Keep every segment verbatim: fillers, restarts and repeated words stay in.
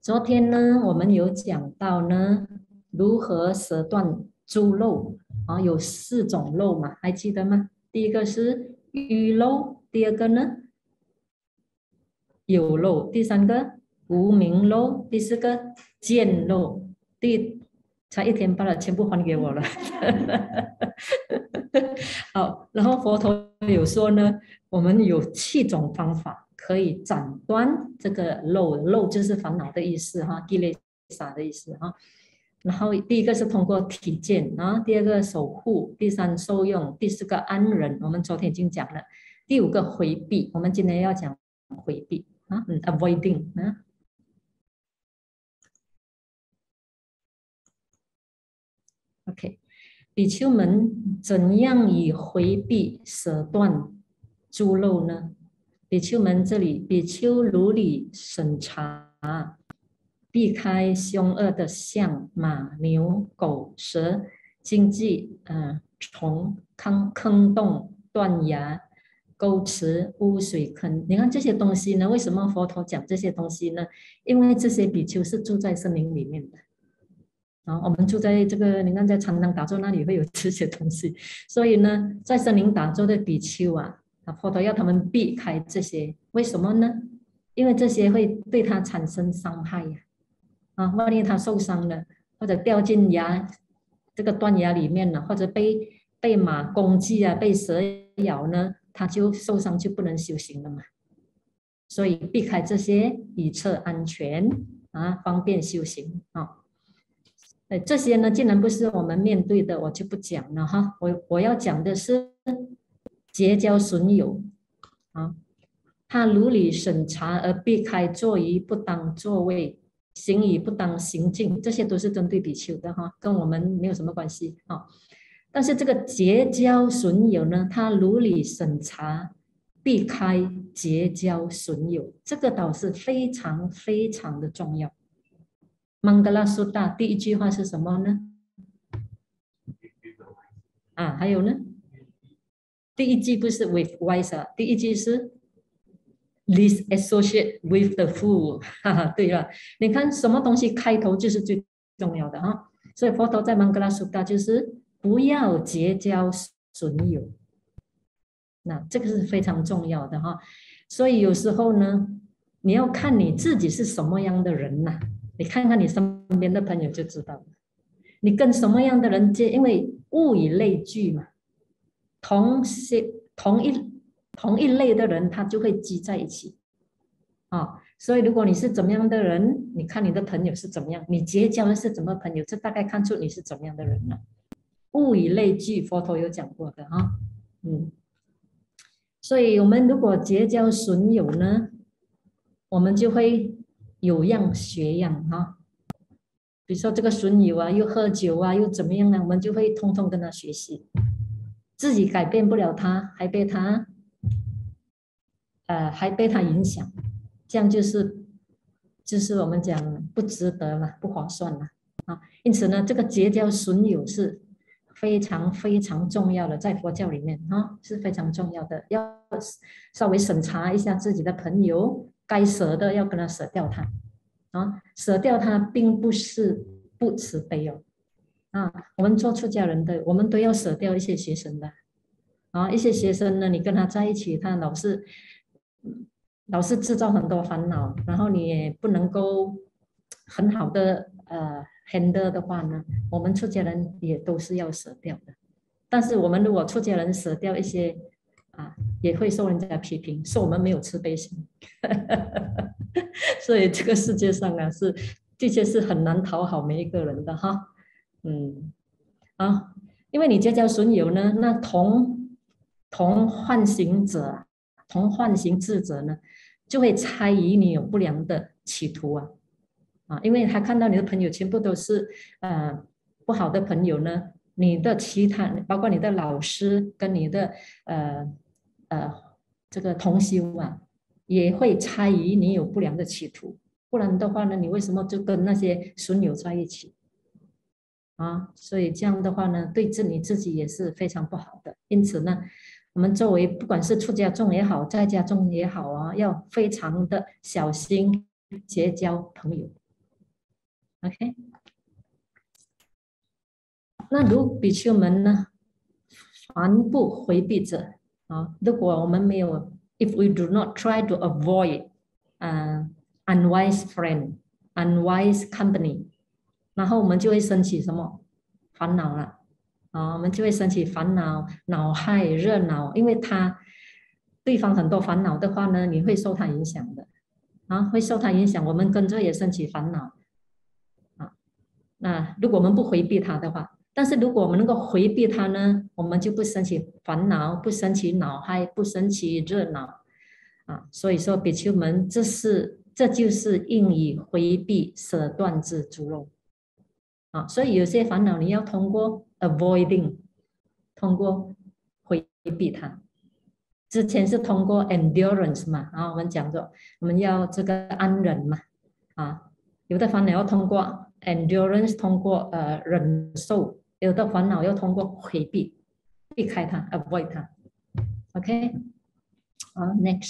昨天呢，我们有讲到呢，如何舍断诸漏啊，有四种漏嘛，还记得吗？第一个是欲漏，第二个呢有漏，第三个无明漏，第四个见漏，第才一天罢了，全部还给我了。好，然后佛陀有说呢，我们有七种方法可以斩断这个漏，漏就是烦恼的意思哈，地雷撒的意思哈。然后第一个是通过体见啊，第二个守护，第三受用，第四个安忍，我们昨天已经讲了，第五个回避，我们今天要讲回避啊，嗯 ，avoiding 啊。OK，比丘们怎样以回避舍断诸漏呢？比丘们这里，比丘如理审查，避开凶恶的象、马、牛、狗、蛇、荆棘、呃、虫、坑、坑洞、断崖、沟池、污水坑。你看这些东西呢？为什么佛陀讲这些东西呢？因为这些比丘是住在森林里面的。啊，我们住在这个，你看在长廊打坐那里会有这些东西，所以呢，在森林打坐的比丘啊，啊，佛陀要他们避开这些，为什么呢？因为这些会对他产生伤害呀，啊，万一他受伤了，或者掉进崖这个断崖里面了，或者被被马攻击啊，被蛇咬呢，他就受伤就不能修行了嘛。所以避开这些，以策安全啊，方便修行啊。哎，这些呢，既然不是我们面对的，我就不讲了哈。我我要讲的是结交损友啊，他如理审查而避开坐于不当座位，行于不当行径，这些都是针对比丘的哈，跟我们没有什么关系啊。但是这个结交损友呢，他如理审查，避开结交损友，这个倒是非常非常的重要。曼格拉苏达第一句话是什么呢？啊，还有呢？第一句不是 with wise 啊，第一句是 least associate with the fool。哈哈，对了，你看什么东西开头就是最重要的哈。所以佛陀在曼格拉苏达就是不要结交损友，那这个是非常重要的哈。所以有时候呢，你要看你自己是什么样的人呐、啊，你看看你身边的朋友就知道了。你跟什么样的人接？因为物以类聚嘛，同些同一同一类的人，他就会聚在一起啊、哦。所以如果你是怎么样的人，你看你的朋友是怎么样，你结交的是怎么朋友，这大概看出你是怎么样的人了。物以类聚，佛陀有讲过的哈、哦，嗯。所以我们如果结交损友呢，我们就会有样学样哈、哦。比如说这个损友啊，又喝酒啊，又怎么样呢？我们就会通通跟他学习，自己改变不了他，还被他，呃，还被他影响，这样就是就是我们讲不值得了，不划算了啊。因此呢，这个结交损友是非常非常重要的，在佛教里面啊是非常重要的，要稍微审查一下自己的朋友，该舍的要跟他舍掉他。啊，舍掉它并不是不慈悲哦，啊，我们做出家人的，我们都要舍掉一些学生的，啊，一些学生呢，你跟他在一起，他老是老是制造很多烦恼，然后你也不能够很好的呃 handle 的话呢，我们出家人也都是要舍掉的。但是我们如果出家人舍掉一些啊，也会受人家批评，说我们没有慈悲心。所以这个世界上啊，是的确是很难讨好每一个人的哈。嗯，啊，因为你结交损友呢，那同同患行者、同患行智者呢，就会猜疑你有不良的企图啊啊，因为他看到你的朋友全部都是呃不好的朋友呢，你的其他包括你的老师跟你的呃呃这个同修啊，也会猜疑你有不良的企图，不然的话呢，你为什么就跟那些损友在一起啊？所以这样的话呢，对自你自己也是非常不好的。因此呢，我们作为不管是出家众也好，在家众也好啊，要非常的小心结交朋友 OK， 那如比丘们呢，凡不回避者啊，如果我们没有 ，if we do not try to avoid 啊、uh, unwise friend、unwise company， 然后我们就会升起什么烦恼了啊？我们就会升起烦恼、恼害、热恼，因为他对方很多烦恼的话呢，你会受他影响的啊，会受他影响，我们跟着也升起烦恼啊。那如果我们不回避他的话，但是如果我们能够回避它呢，我们就不升起烦恼，不升起恼害，不升起热恼啊。所以说，比丘们，这是这就是应以回避舍断之诸漏啊。所以有些烦恼你要通过 avoiding， 通过回避它。之前是通过 endurance 嘛，啊，我们讲说我们要这个安忍嘛，啊，有的烦恼要通过 endurance， 通过呃忍受。有的烦恼要通过回避，避开它 ，avoid 它。OK， 好 ，next，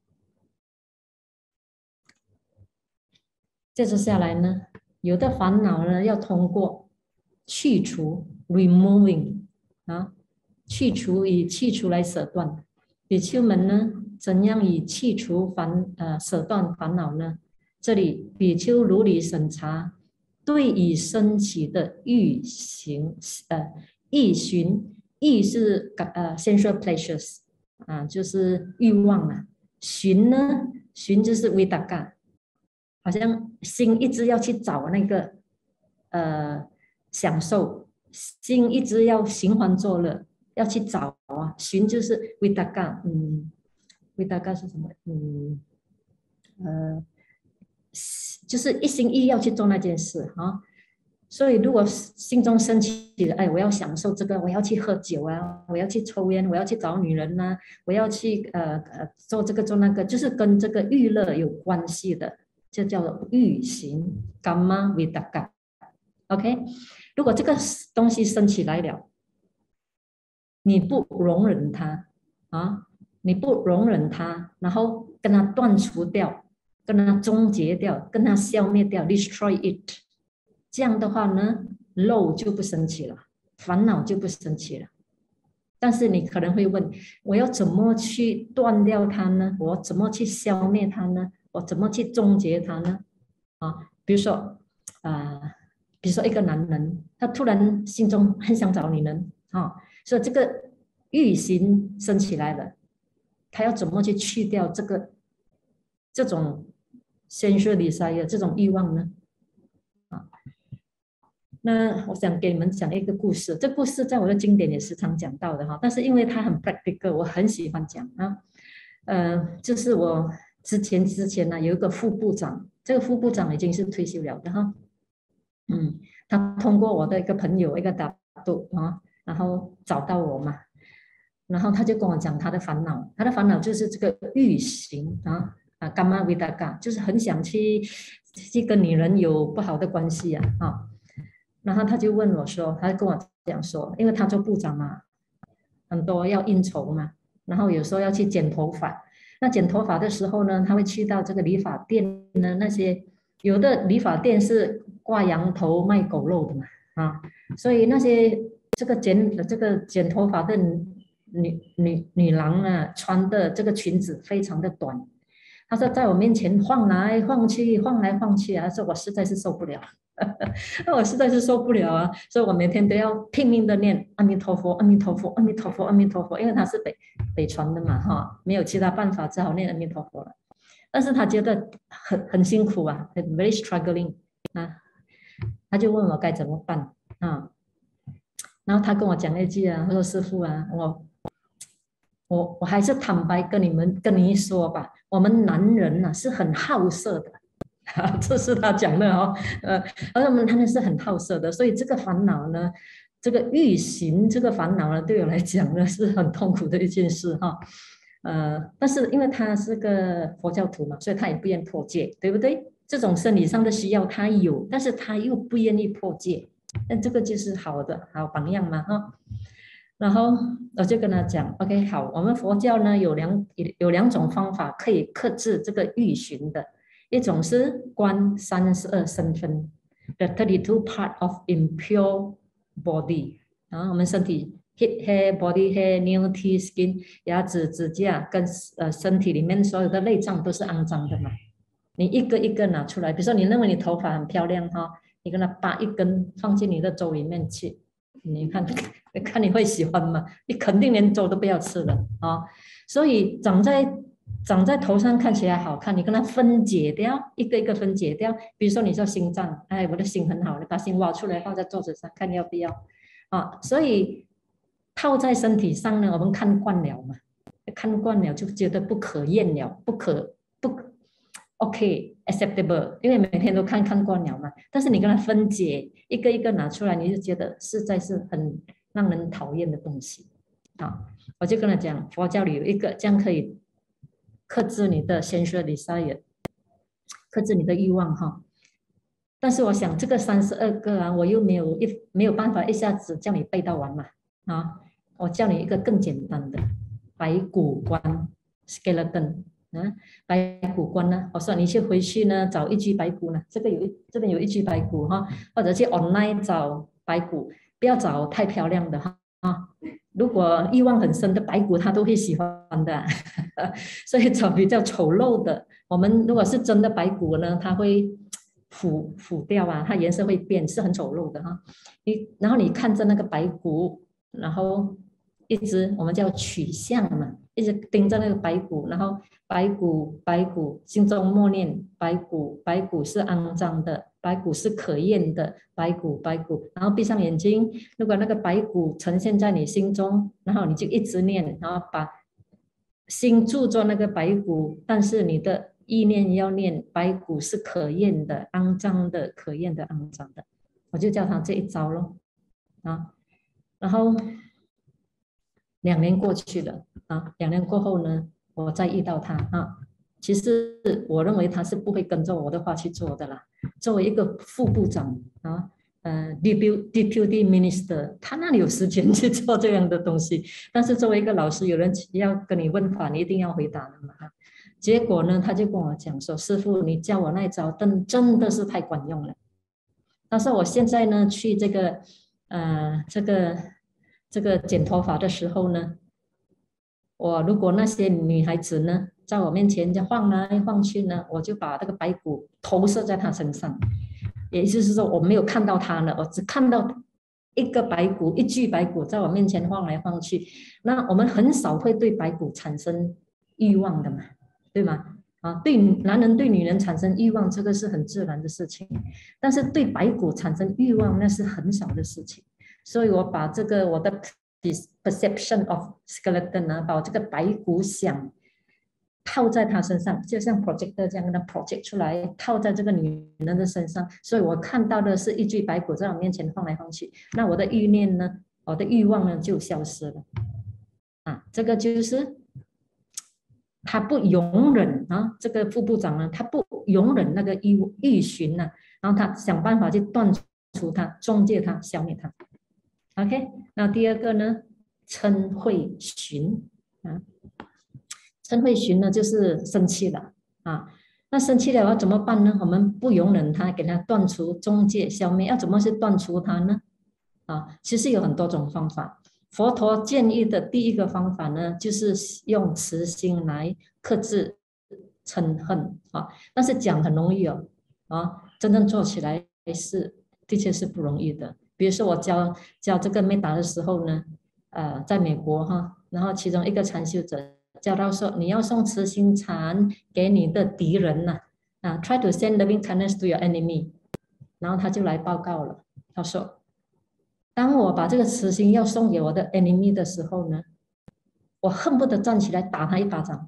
接着下来呢，有的烦恼呢要通过去除 ，removing 啊，去除以去除来舍断。比丘们呢，怎样以去除烦呃舍断烦恼呢？这里比丘如理审查。对已升起的欲行，呃，欲寻，欲是呃 sensual pleasures 啊，就是欲望啊。寻呢，寻就是 vitaka， 好像心一直要去找那个呃享受，心一直要寻欢作乐，要去找啊。寻就是 vitaka， 嗯 ，vitaka 是什么？嗯，呃。就是一心一意要去做那件事啊，所以如果心中升起的，哎，我要享受这个，我要去喝酒啊，我要去抽烟，我要去找女人呐、啊，我要去呃呃做这个做那个，就是跟这个娱乐有关系的，就叫做欲行 ，gamma vidaka。OK， 如果这个东西升起来了，你不容忍它啊，你不容忍它，然后跟它断除掉。跟它终结掉，跟它消灭掉 ，destroy it。这样的话呢，漏就不升起了，烦恼就不升起了。但是你可能会问，我要怎么去断掉它呢？我怎么去消灭它呢？我怎么去终结它呢？啊，比如说，啊、呃，比如说一个男人，他突然心中很想找女人，啊，所以这个欲心升起来了，他要怎么去去掉这个这种sensual desire 这种欲望呢？啊，那我想给你们讲一个故事，这故事在我的经典也时常讲到的哈，但是因为它很 practical， 我很喜欢讲啊。呃，就是我之前之前呢有一个副部长，这个副部长已经是退休了的哈，嗯，他通过我的一个朋友一个打赌啊，然后找到我嘛，然后他就跟我讲他的烦恼，他的烦恼就是这个欲行啊。啊，干嘛维达嘎，就是很想去去跟女人有不好的关系啊，啊，然后他就问我说，他跟我讲说，因为他做部长嘛，很多要应酬嘛，然后有时候要去剪头发，那剪头发的时候呢，他会去到这个理发店呢，那些有的理发店是挂羊头卖狗肉的嘛，啊，所以那些这个剪这个剪头发的女女女郎啊，穿的这个裙子非常的短。他说在我面前晃来晃去，晃来晃去啊，说我实在是受不了，那我实在是受不了啊，所以我每天都要拼命的念阿弥陀佛，阿弥陀佛，阿弥陀佛，阿弥陀佛，因为他是北北传的嘛，哈，没有其他办法，只好念阿弥陀佛了。但是他觉得很很辛苦啊，很 very struggling 啊，他就问我该怎么办啊，然后他跟我讲一句啊，他说师父啊，我。我我还是坦白跟你们跟你说吧，我们男人呢、啊、是很好色的，这是他讲的哦，呃，而我们男人是很好色的，所以这个烦恼呢，这个欲行这个烦恼呢，对我来讲呢是很痛苦的一件事哈，呃，但是因为他是个佛教徒嘛，所以他也不愿破戒，对不对？这种生理上的需要他有，但是他又不愿意破戒，那这个就是好的好榜样嘛哈。然后我就跟他讲 ，OK， 好，我们佛教呢有两有两种方法可以克制这个欲寻的，一种是观三十二身分， the thirty-two part of impure body 啊，我们身体 head hair body hair nail teeth skin 牙齿指甲跟呃身体里面所有的内脏都是肮脏的嘛。你一个一个拿出来，比如说你认为你头发很漂亮哈，你跟它拔一根放进你的粥里面去，你看看你会喜欢吗？你肯定连粥都不要吃了啊。所以长在长在头上看起来好看，你跟它分解掉，一个一个分解掉。比如说你说心脏，哎，我的心很好，你把心挖出来放在桌子上，看你要不要啊？所以套在身体上呢，我们看惯了嘛，看惯了就觉得不可厌了，不可不 OK acceptable， 因为每天都看看惯了嘛。但是你跟它分解，一个一个拿出来，你就觉得实在是很让人讨厌的东西啊。我就跟他讲，佛教里有一个这样可以克制你的 sensual desire， 克制你的欲望哈。但是我想这个三十二个啊，我又没有一没有办法一下子叫你背到完嘛啊。我教你一个更简单的白骨观 skeleton 啊，白骨观呢，我说你去回去呢找一具白骨呢，这个有一这边有一具白骨哈，或者去 online 找白骨，不要找太漂亮的哈啊。如果欲望很深的白骨，他都会喜欢的，所以找比较丑陋的。我们如果是真的白骨呢，它会腐腐掉啊，它颜色会变，是很丑陋的哈。你然后你看着那个白骨，然后一直我们叫取相嘛，一直盯着那个白骨，然后白骨白骨心中默念白骨白骨是肮脏的，白骨是可厌的，白骨白骨，然后闭上眼睛，如果那个白骨呈现在你心中，然后你就一直念，然后把心住作那个白骨，但是你的意念要念白骨是可厌的、肮脏的、可厌的、肮脏的，我就教他这一招咯啊，然后两年过去了啊，两年过后呢，我再遇到他啊，其实我认为他是不会跟着我的话去做的啦。作为一个副部长啊，呃 ，deputy minister， 他哪里有时间去做这样的东西？但是作为一个老师，有人要跟你问法，你一定要回答的嘛。结果呢，他就跟我讲说：“师父，你教我那一招，真真的是太管用了。”他说：“我现在呢，去这个呃这个这个剪头发的时候呢，我如果那些女孩子呢，在我面前就晃来晃去呢，我就把这个白骨投射在她身上。也就是说，我没有看到她了，我只看到一个白骨，一具白骨在我面前晃来晃去。那我们很少会对白骨产生欲望的嘛，对吗？啊，对男人对女人产生欲望，这个是很自然的事情。但是对白骨产生欲望，那是很少的事情。所以我把这个我的 perception of skeleton 呢，把我这个白骨想套在她身上，就像 projector 这样的 project 出来，套在这个女人的身上，所以我看到的是一具白骨在我面前晃来晃去，那我的欲念呢，我的欲望呢就消失了。啊，这个就是他不容忍啊，这个副部长呢，他不容忍那个欲欲寻呢，然后他想办法去断除它，中介它，消灭它。OK， 那第二个呢，嗔恚寻啊，嗔恚寻呢就是生气了啊。那生气了要怎么办呢？我们不容忍它，给它断除、中介、消灭。要怎么去断除它呢？啊，其实有很多种方法。佛陀建议的第一个方法呢，就是用慈心来克制嗔恨啊。但是讲很容易哦，啊，真正做起来是的确是不容易的。比如说我教教这个梅达的时候呢，呃，在美国哈，然后其中一个禅修者教到说，你要送慈心禅给你的敌人呐，啊 ，try to send loving kindness to your enemy， 然后他就来报告了，他说，当我把这个慈心要送给我的 enemy 的时候呢，我恨不得站起来打他一巴掌。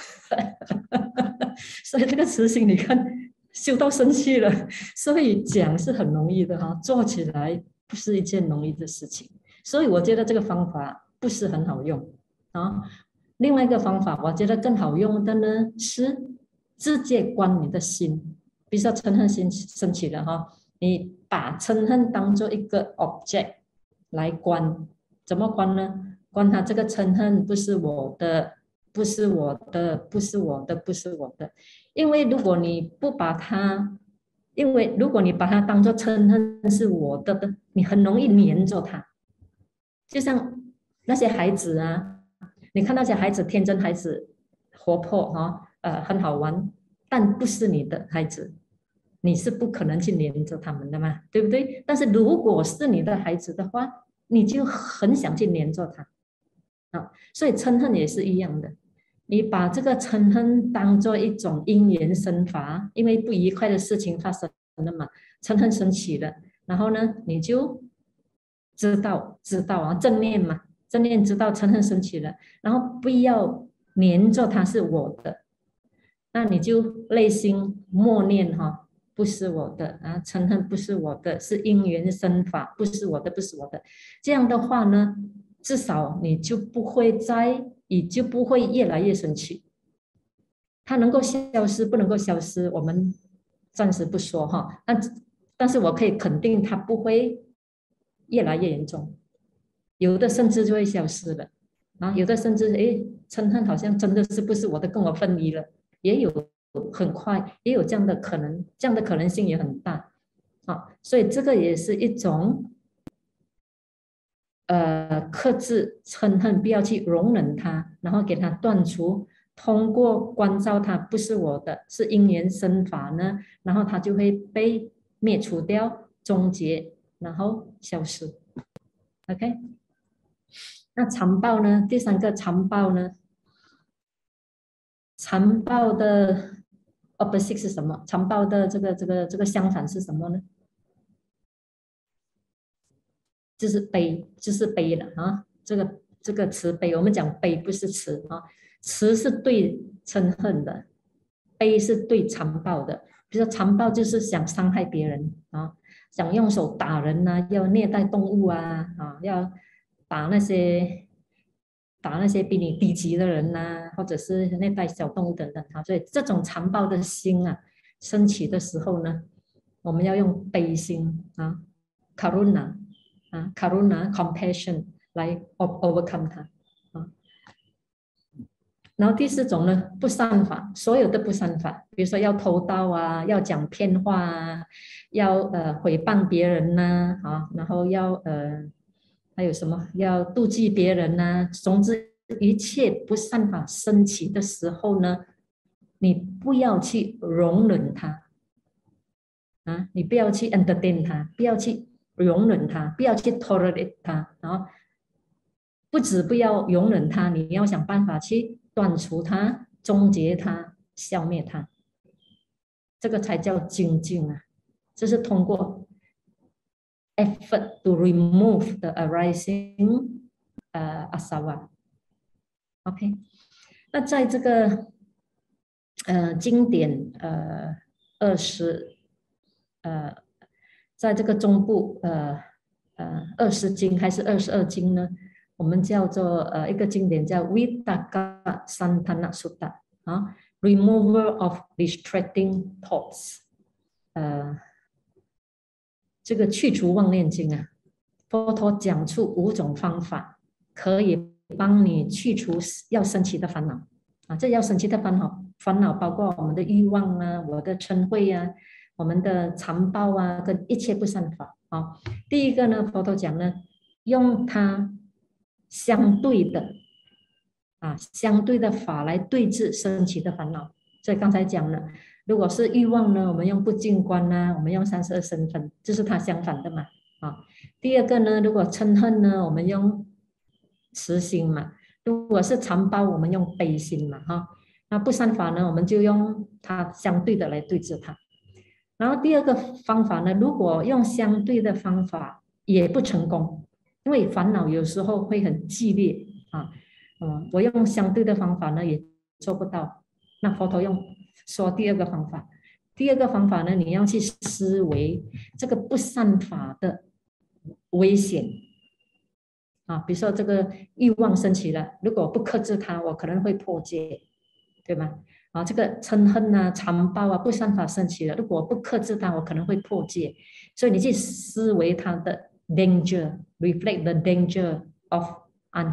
所以这个慈心，你看修到生气了，所以讲是很容易的哈，做起来不是一件容易的事情。所以我觉得这个方法不是很好用啊。另外一个方法，我觉得更好用的呢是直接观你的心，比如说嗔恨心升起了哈，你把嗔恨当做一个 object 来观，怎么观呢？观它这个嗔恨不是我的，不是我的，不是我的，不是我的。因为如果你不把它因为如果你把它当做嗔恨是我的的，你很容易黏着它。就像那些孩子啊，你看那些孩子天真孩子，活泼哈、哦，呃，很好玩，但不是你的孩子，你是不可能去黏着他们的嘛，对不对？但是如果是你的孩子的话，你就很想去黏着他啊。所以嗔恨也是一样的，你把这个嗔恨当做一种因缘生发，因为不愉快的事情发生了嘛，嗔恨升起了，然后呢，你就知道知道啊，正念嘛，正念知道嗔恨升起了，然后不要黏着它是我的，那你就内心默念哈，不是我的啊，嗔恨不是我的，是因缘生法，不是我的，不是我的。这样的话呢，至少你就不会再，你就不会越来越生气。它能够消失，不能够消失，我们暂时不说哈。但但是我可以肯定，它不会越来越严重，有的甚至就会消失了啊，有的甚至诶，嗔恨好像真的是不是我的，跟我分离了，也有很快，也有这样的可能，这样的可能性也很大啊，所以这个也是一种呃克制嗔恨，不要去容忍它，然后给它断除。通过关照它不是我的，是因缘生法呢，然后它就会被灭除掉、终结，然后消失。OK，那残暴呢？第三个残暴呢？残暴的 opposite 是什么？残暴的这个这个这个相反是什么呢？就是悲，就是悲了啊！这个这个慈悲，我们讲悲不是慈啊，慈是对嗔恨的，悲是对残暴的。比如说残暴就是想伤害别人啊，想用手打人呐、啊，要虐待动物啊啊，要打那些打那些比你低级的人呐、啊，或者是虐待小动物等等啊。所以这种残暴的心啊，升起的时候呢，我们要用悲心啊，karuna。啊，karuna compassion 来 overcome 它啊。然后第四种呢，不善法，所有的不善法，比如说要偷盗啊，要讲骗话啊，要呃诽谤别人呐、啊，啊，然后要呃还有什么，要妒忌别人呐、啊，总之一切不善法升起的时候呢，你不要去容忍它啊，你不要去 entertain 它，不要去容忍它，不要去 tolerate 它，然后不止不要容忍它，你要想办法去断除它、终结它、消灭它，这个才叫精进啊！这是通过 effort to remove the arising 呃 asawa。OK，那在这个呃经典呃二十呃，在这个中部呃呃二十经还是二十二经呢？我们叫做呃一个经典叫 Vitaka Santana Sutta 啊 ，Removal of Distracting Thoughts， 呃，这个去除妄念经啊，佛陀讲出五种方法，可以帮你去除要升起的烦恼啊。这要升起的烦恼，烦恼包括我们的欲望啊，我的嗔恚啊，我们的残暴啊，跟一切不善法啊。第一个呢，佛陀讲呢，用它相对的啊，相对的法来对治升起的烦恼。所以刚才讲了，如果是欲望呢，我们用不净观呢，我们用三十二身分，这是它相反的嘛。啊，第二个呢，如果嗔恨呢，我们用慈心嘛；如果是残暴，我们用悲心嘛。哈，那不善法呢，我们就用它相对的来对治它。然后第二个方法呢，如果用相对的方法也不成功，因为烦恼有时候会很激烈啊。嗯，我用相对的方法呢也做不到。那佛陀用说第二个方法，第二个方法呢，你要去思维这个不善法的危险啊，比如说这个欲望升起了，如果不克制它，我可能会破戒，对吗？啊，这个嗔恨啊、残暴啊、不善法升起了，如果不克制它，我可能会破戒。所以你去思维它的 danger，reflect the danger of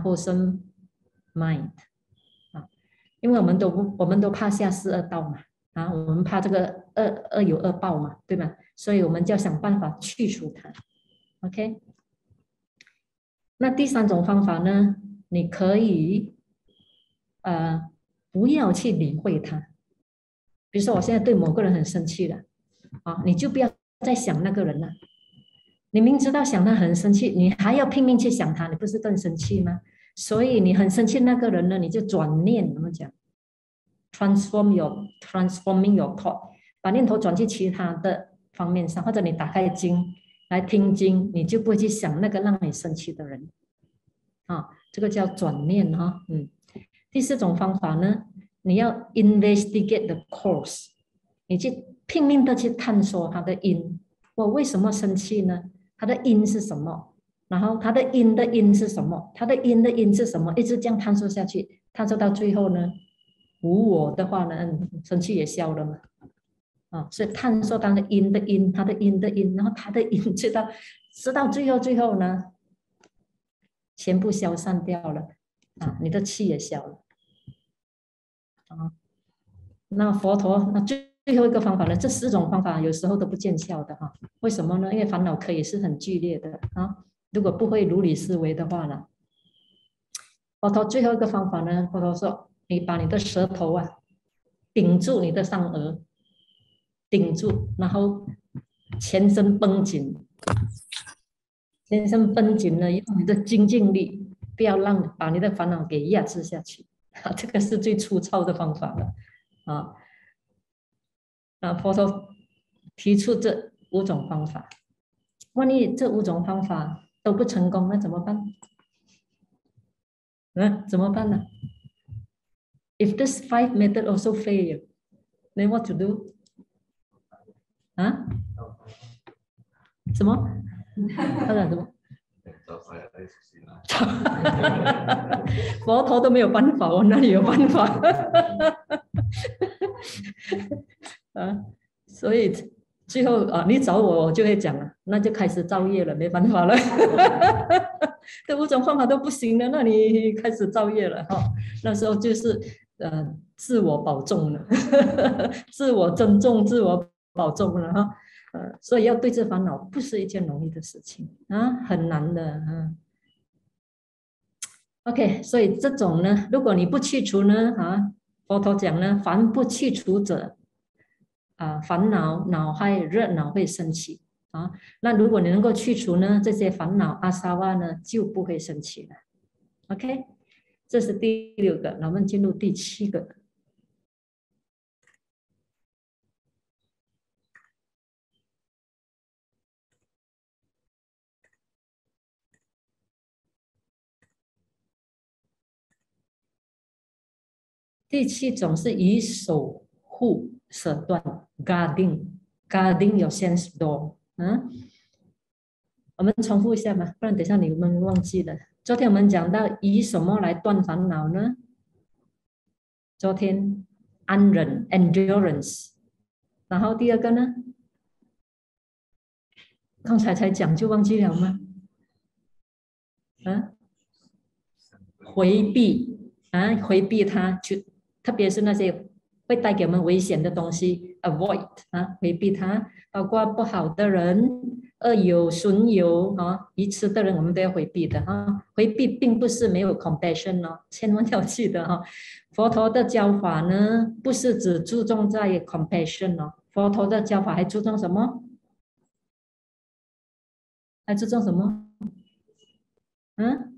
unwholesome mind 啊，因为我们都我们都怕下四恶道嘛， 啊，我们怕这个恶恶有恶报嘛，对吗？所以我们就要想办法去除它。OK， 那第三种方法呢，你可以呃不要去理会它。比如说我现在对某个人很生气了，啊，你就不要再想那个人了。你明知道想他很生气，你还要拼命去想他，你不是更生气吗？所以你很生气那个人呢，你就转念，怎么讲 ？transform your transforming your thought， 把念头转去其他的方面上，或者你打开经来听经，你就不会去想那个让你生气的人。啊，这个叫转念哈，嗯。第四种方法呢，你要 investigate the cause， 你去拼命的去探索它的因。我为什么生气呢？它的因是什么？然后它的因的因是什么？它的因的因是什么？一直这样探索下去，探索到最后呢，无我的话呢，嗯，生气也消了嘛。啊，所以探索它的因的因，它的因的因，然后它的因，知道知道最后最后呢，全部消散掉了啊，你的气也消了啊。那佛陀那最最后一个方法呢？这四种方法有时候都不见效的哈。为什么呢？因为烦恼可以是很剧烈的啊。如果不会如理思维的话呢，佛陀最后一个方法呢，佛陀说，你把你的舌头啊顶住你的上颚，顶住，然后全身绷紧，全身绷紧了，用你的精进力，不要让把你的烦恼给压制下去啊。这个是最粗糙的方法了啊。啊，佛陀提出这五种方法，万一这五种方法都不成功，那怎么办？嗯，怎么办呢 ？If this five method also fail, then what to do？ 啊？什么？他讲什么？佛陀都没有办法，我哪里有办法？啊，所以最后啊，你找我，我就会讲了，那就开始造业了，没办法了。这五种方法都不行了，那你开始造业了哈。那时候就是呃，自我保重了，自我尊重，自我保重了哈。呃，所以要对治烦恼不是一件容易的事情啊，很难的啊。OK，所以这种呢，如果你不去除呢，啊，佛陀讲呢，凡不去除者，啊，烦恼恼害热恼会升起啊。那如果你能够去除呢，这些烦恼阿萨瓦呢，就不会升起了。OK， 这是第六个，那我们进入第七个。第七种是以守护手段 ，guarding guarding your sense door。嗯，我们重复一下吧，不然等一下你们忘记了。昨天我们讲到以什么来断烦恼呢？昨天安忍 endurance， 然后第二个呢？刚才才讲就忘记了吗？啊，回避啊，回避它，就特别是那些会带给我们危险的东西 ，avoid 啊，回避它，包括不好的人、恶友、损友啊、愚痴的人，我们都要回避的哈。回避并不是没有 compassion 哦，千万要记得哈。佛陀的教法呢，不是只注重在 compassion 哦，佛陀的教法还注重什么？还注重什么？嗯？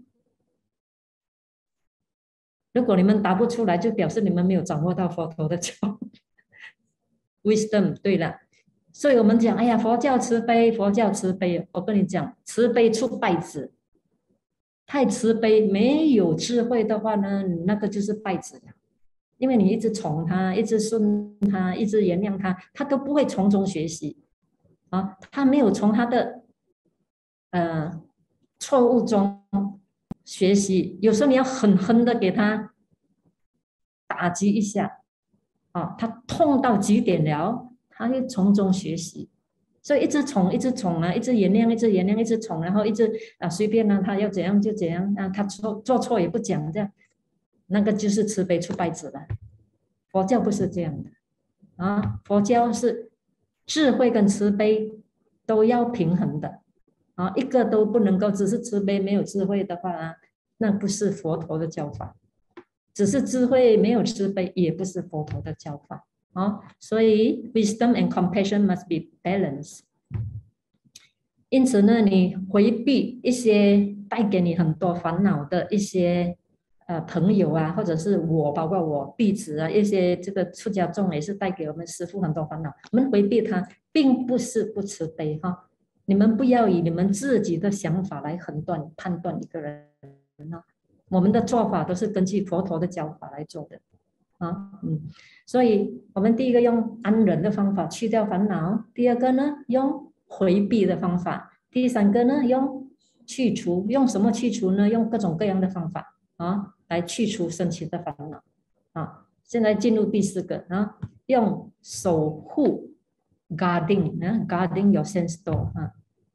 如果你们答不出来，就表示你们没有掌握到佛陀的教 wisdom。对了，所以我们讲，哎呀，佛教慈悲，佛教慈悲。我跟你讲，慈悲出败子，太慈悲没有智慧的话呢，那个就是败子了。因为你一直宠他，一直顺他，一直原谅他，他都不会从中学习啊，他没有从他的呃错误中学习。有时候你要狠狠的给他打击一下啊，他痛到极点了，他会从中学习。所以一直宠，一直宠啊，一直原谅，一直原谅，一直宠，然后一直啊随便呢、啊，他要怎样就怎样啊，他错做错也不讲，这样那个就是慈悲出败子了。佛教不是这样的啊。佛教是智慧跟慈悲都要平衡的啊，一个都不能够，只是慈悲没有智慧的话啊，那不是佛陀的教法。只是智慧没有慈悲，也不是佛陀的教法啊。所以 wisdom and compassion must be balanced。因此呢，你回避一些带给你很多烦恼的一些呃朋友啊，或者是我，包括我弟子啊，一些这个出家众也是带给我们师父很多烦恼。我们回避它，并不是不慈悲哈。你们不要以你们自己的想法来衡断判断一个人啊。我们的做法都是根据佛陀的教法来做的啊，嗯，所以我们第一个用安忍的方法去掉烦恼，第二个呢用回避的方法，第三个呢用去除，用什么去除呢？用各种各样的方法啊来去除升起的烦恼啊。现在进入第四个啊，用守护 guarding 啊 guarding your sense door 啊，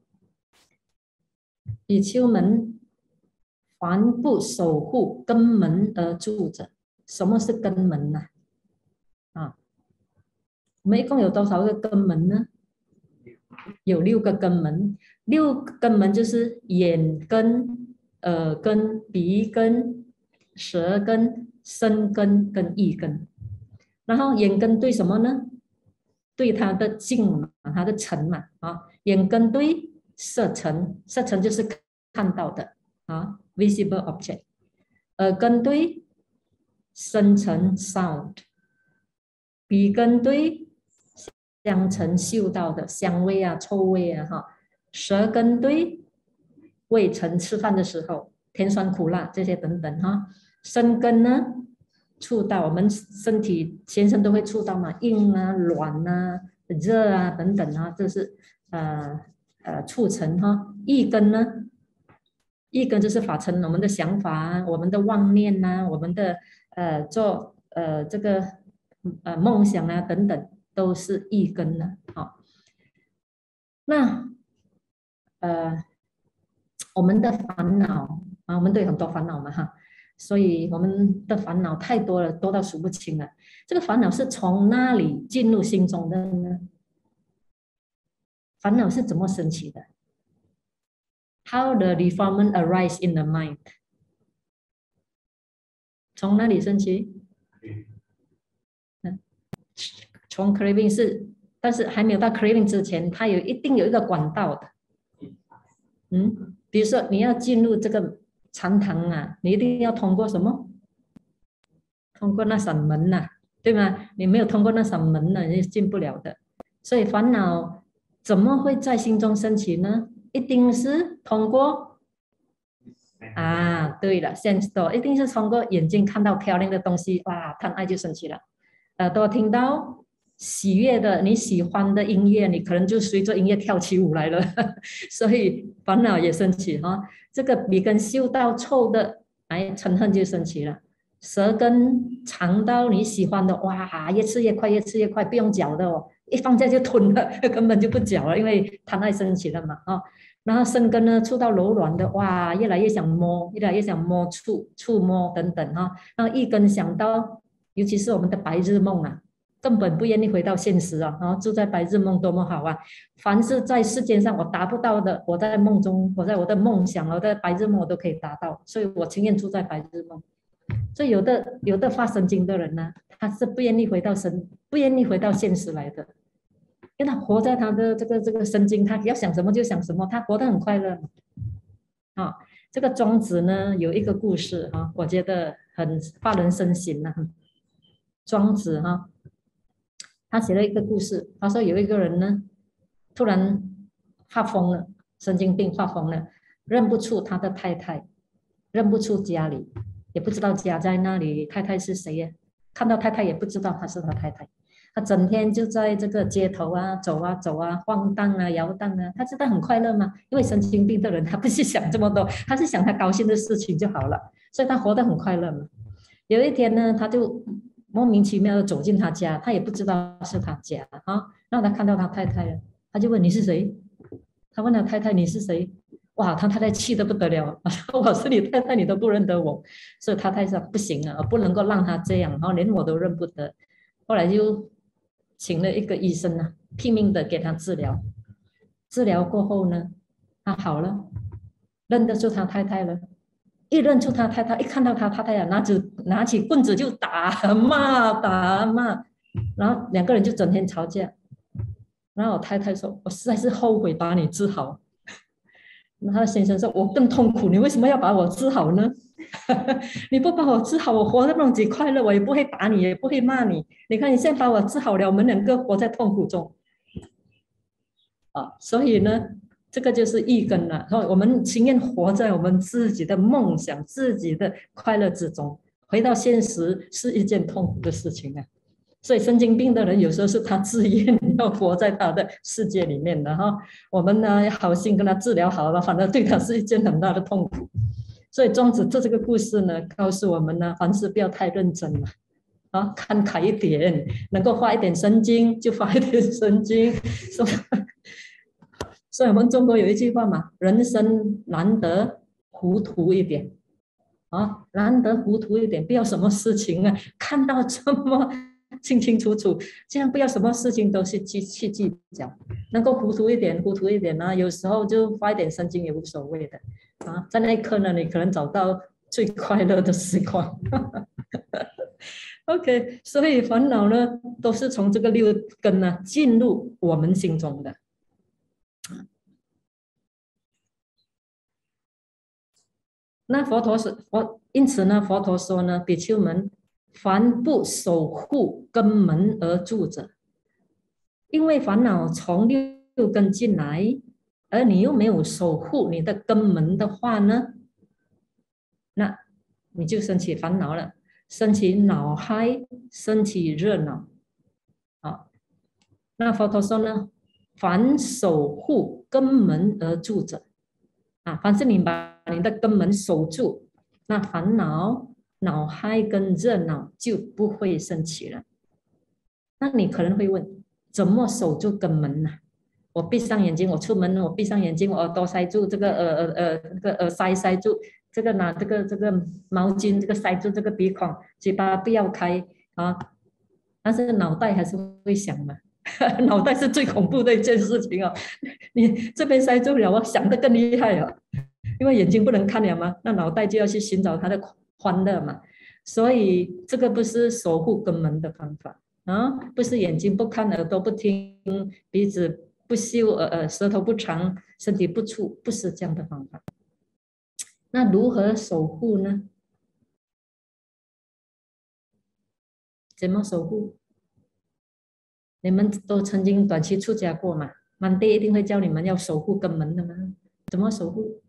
以丘门。凡不守护根门而住者，什么是根门呢？啊，我们一共有多少个根门呢？有六个根门，六个根门就是眼根、耳根、鼻根、舌根、身根跟意根。然后眼根对什么呢？对它的境嘛，它的尘嘛啊，眼根对色尘，色尘就是看到的啊。visible object， 耳根对声尘 sound， 鼻根对香尘嗅到的香味啊、臭味啊哈，舌根对味尘吃饭的时候甜酸苦辣这些等等哈，身根呢触到我们身体全身都会触到嘛，硬啊、软啊、热啊等等啊，这是呃呃触尘哈，意根呢？一根就是法尘，我们的想法，我们的妄念呐、啊，我们的呃做呃这个呃梦想啊等等，都是一根的啊、哦。那呃我们的烦恼啊，我们都有很多烦恼嘛哈，所以我们的烦恼太多了，多到数不清了。这个烦恼是从哪里进入心中的呢？烦恼是怎么升起的？How the defilement arise in the mind？ 从哪里升起？从 craving 是，但是还没有到 craving 之前，它有一定有一个管道的。嗯，比如说你要进入这个禅堂啊，你一定要通过什么？通过那扇门呐、啊，对吗？你没有通过那扇门呢，你是进不了的。所以烦恼怎么会在心中升起呢？一定是通过啊，对了 ，sense door 一定是通过眼睛看到漂亮的东西，哇，贪爱就升起了。耳朵听到喜悦的你喜欢的音乐，你可能就随着音乐跳起舞来了，所以烦恼也升起哈。这个鼻根嗅到臭的，哎，嗔恨就升起了。舌根尝到你喜欢的，哇，越吃越快，越吃越快，不用嚼的哦，一放下就吞了，根本就不嚼了，因为贪爱升起了嘛啊。然后身根呢，触到柔软的，哇，越来越想摸，越来越想摸触触摸等等哈。然后一根想到，尤其是我们的白日梦啊，根本不愿意回到现实啊，然后住在白日梦多么好啊！凡是在世间上我达不到的，我在梦中，我在我的梦想，我在白日梦我都可以达到，所以我情愿住在白日梦。所以有的有的发神经的人呢，他是不愿意回到神，不愿意回到现实来的，因为他活在他的这个这个神经，他要想什么就想什么，他活得很快乐。啊，这个庄子呢有一个故事啊，我觉得很发人深省啊。庄子哈，他写了一个故事，他说有一个人呢，突然发疯了，神经病发疯了，认不出他的太太，认不出家里，也不知道家在哪里，太太是谁呀？看到太太也不知道他是他太太，他整天就在这个街头啊走啊走啊，晃荡啊摇荡啊，他知道很快乐吗？因为神经病的人他不是想这么多，他是想他高兴的事情就好了，所以他活得很快乐嘛。有一天呢，他就莫名其妙的走进他家，他也不知道是他家啊。然后他看到他太太了，他就问你是谁？他问他太太你是谁？哇，他太太气得不得了，我是你太太，你都不认得我。所以他太太说不行啊，不能够让他这样，然后连我都认不得。后来就请了一个医生呢，拼命的给他治疗。治疗过后呢，他好了，认得出他太太了。一认出他太太，一看到他太太啊，拿起拿起棍子就打骂打骂，然后两个人就整天吵架。然后我太太说：“我实在是后悔把你治好。”然后他先生说：“我更痛苦，你为什么要把我治好呢？你不把我治好，我活得那么几快乐，我也不会打你，也不会骂你。你看你现在把我治好了，我们两个活在痛苦中。”啊，所以呢，这个就是意根了。然后我们情愿活在我们自己的梦想、自己的快乐之中，回到现实是一件痛苦的事情啊。所以神经病的人有时候是他自愿要活在他的世界里面的哈。我们呢好心跟他治疗好了，反而对他是一件很大的痛苦。所以庄子这这个故事呢，告诉我们呢，凡事不要太认真了。啊，看开一点，能够发一点神经就发一点神经。所以，所以我们中国有一句话嘛，人生难得糊涂一点啊，难得糊涂一点，不要什么事情啊看到这么清清楚楚，这样不要什么事情都是去去计较，能够糊涂一点，糊涂一点呢，有时候就发一点神经也无所谓的啊，在那一刻呢，你可能找到最快乐的时光。OK， 所以烦恼呢，都是从这个六根呢进入我们心中的。那佛陀是佛，因此呢，佛陀说呢，比丘们，凡不守护根门而住者，因为烦恼从六根进来，而你又没有守护你的根门的话呢，那你就生起烦恼了。升起恼嗨，升起热恼，啊，那佛陀说呢，凡守护根门而住者，啊，凡是你把你的根门守住，那烦恼、恼嗨跟热恼就不会升起了。那你可能会问，怎么守住根门呢？我闭上眼睛，我出门，我闭上眼睛，我耳朵塞住，这个呃呃呃那个耳塞塞住。这个拿这个这个毛巾，这个塞住这个鼻孔，嘴巴不要开啊，但是脑袋还是会想嘛，脑袋是最恐怖的一件事情哦。你这边塞住了，我想的更厉害哦，因为眼睛不能看了嘛，那脑袋就要去寻找它的欢乐嘛，所以这个不是守护根门的方法啊，不是眼睛不看，耳朵不听，鼻子不嗅，呃呃，舌头不尝，身体不触，不是这样的方法。那如何守护呢？怎么守护？你们都曾经短期出家过嘛？满爹一定会教你们要守护根门的嘛？怎么守护？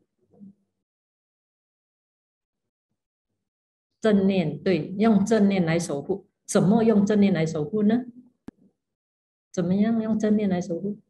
正念，对，用正念来守护。怎么用正念来守护呢？怎么样用正念来守护？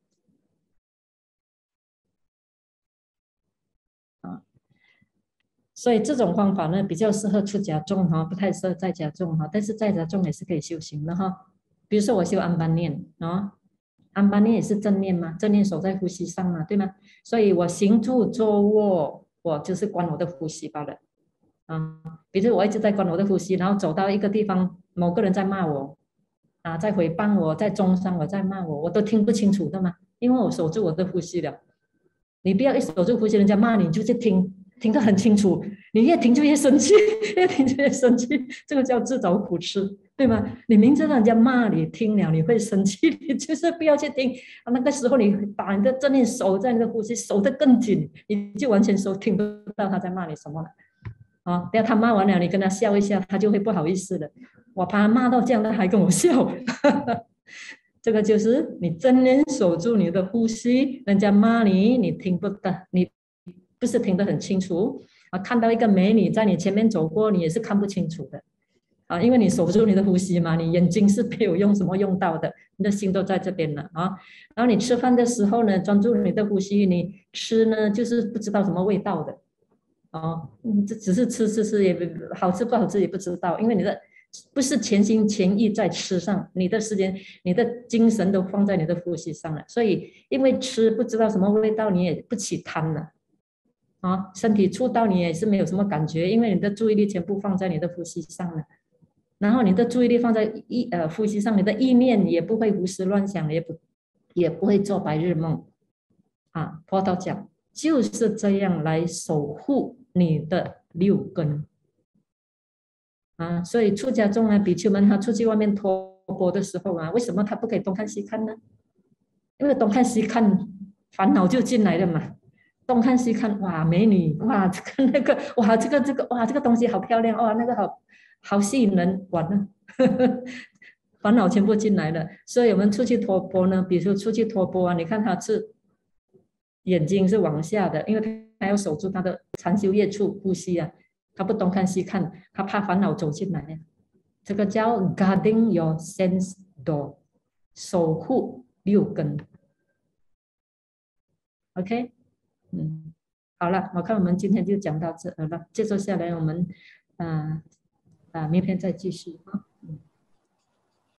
啊，所以这种方法呢，比较适合出家众哈，不太适合在家众哈。但是在家众也是可以修行的哈。比如说我修安般念啊，安般念也是正念嘛，正念守在呼吸上嘛，对吗？所以我行住坐卧，我就是观我的呼吸罢了啊。比如我一直在观我的呼吸，然后走到一个地方，某个人在骂我啊，在诽谤我，在中伤我，在骂我，我都听不清楚的嘛，因为我守住我的呼吸了。你不要一守住呼吸，人家骂你就去听，听得很清楚，你越听就越生气，越听就越生气，这个叫自找苦吃，对吗？你明知道人家骂你，听了你会生气，你就是不要去听。那个时候你把你的正念守在那个呼吸，守得更紧，你就完全收听不到他在骂你什么了。啊，等下他骂完了，你跟他笑一下，他就会不好意思了。我把他骂到这样，他还跟我笑。这个就是你正念守住你的呼吸，人家骂你，你听不得，你不是听得很清楚啊。看到一个美女在你前面走过，你也是看不清楚的啊，因为你守住你的呼吸嘛，你眼睛是没有用什么用到的，你的心都在这边了啊。然后你吃饭的时候呢，专注你的呼吸，你吃呢就是不知道什么味道的哦，这只是吃吃吃也好吃不好吃也不知道，因为你的。不是全心全意在吃上，你的时间、你的精神都放在你的呼吸上了，所以因为吃不知道什么味道，你也不起贪了啊，身体触到你也是没有什么感觉，因为你的注意力全部放在你的呼吸上了然后你的注意力放在意呃呼吸上，你的意念也不会胡思乱想，也不也不会做白日梦啊。佛陀讲就是这样来守护你的六根啊。所以出家众啊，比丘们他出去外面托钵的时候啊，为什么他不可以东看西看呢？因为东看西看，烦恼就进来了嘛。东看西看，哇，美女，哇，这个那个，哇，这个这个，哇，这个东西好漂亮，哇，那个好好吸引人，完了，烦恼全部进来了。所以我们出去托钵呢，比如说出去托钵啊，你看他是眼睛是往下的，因为他要守住他的长修业处呼吸啊，他不东看西看，他怕烦恼走进来。这个叫 guarding your sense door， 守护六根。OK， 嗯，好了，我看我们今天就讲到这了，接着下来我们啊啊、呃呃、明天再继续啊。